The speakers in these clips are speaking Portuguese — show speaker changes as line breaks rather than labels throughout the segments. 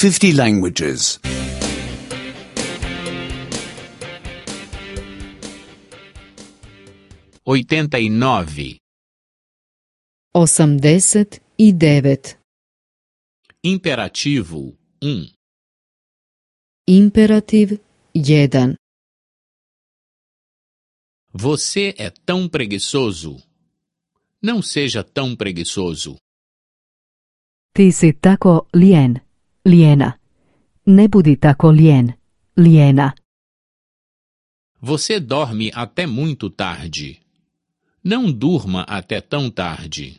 50 languages.
89.
89.
Imperativo 1.
Imperativ 1.
Você é tão preguiçoso. Não seja tão preguiçoso.
Ti si tako lijen, lijena. Ne budi tako lijen, lijena.
Você dorme até muito tarde. Não durma até tão tarde.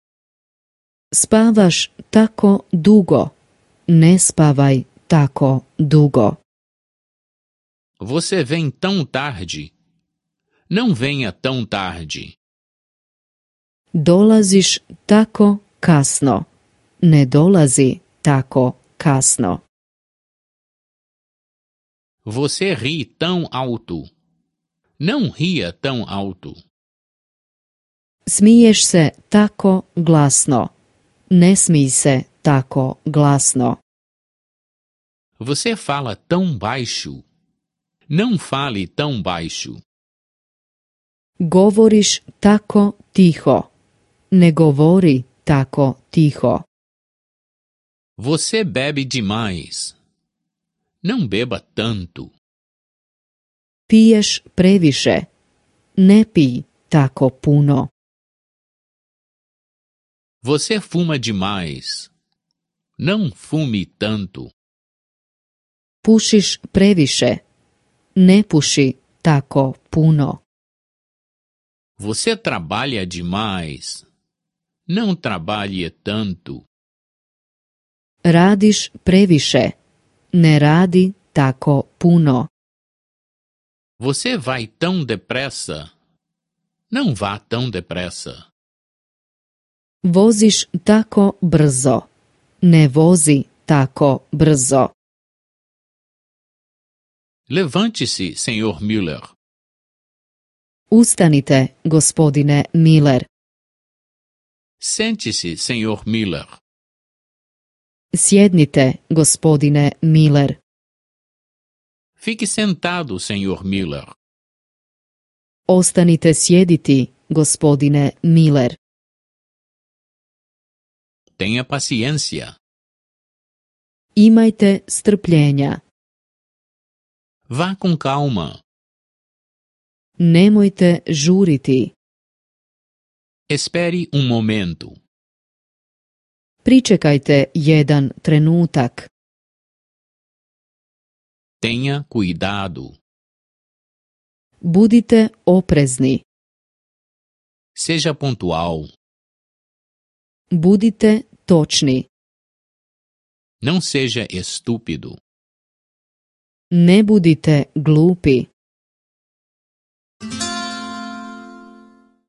Spavaš tako dugo. Ne spavaj tako dugo.
Você vem tão tarde. Não venha tão tarde.
Dolaziš tako kasno. Ne dolazi tako kasno.
Você ri tão alto. Não ria tão alto.
Smiješ se tako glasno. Ne smij se tako glasno.
Você fala tão baixo. Não fale tão baixo.
Govoriš tako tiho. Ne govori tako tiho.
Você bebe demais. Não beba tanto.
Piješ previše. Ne pij tako puno.
Você fuma demais. Não fume tanto.
Pušiš previše. Ne puši tako puno.
Você trabalha demais. Não trabalhe tanto.
Radiš previše. Ne radi tako puno.
Você vai tão depressa. Não vá tão depressa.
Voziš tako brzo. Ne vozi tako brzo.
Levante-se, Sr. Müller.
Ustanite, gospodine Miller.
Sente-se, Sr. Müller.
Sjednite, gospodine Miller.
Fique sentado, Sr. Müller.
Ostanite sjediti, gospodine Miller.
Tenha paciência.
Imajte strpljenja.
Vá com calma.
Nemojte žuriti.
Espere um momento.
Pričekajte jedan trenutak.
Tenha cuidado.
Budite oprezni.
Seja pontual.
Budite točni.
Não seja estúpido.
Ne budite glupi.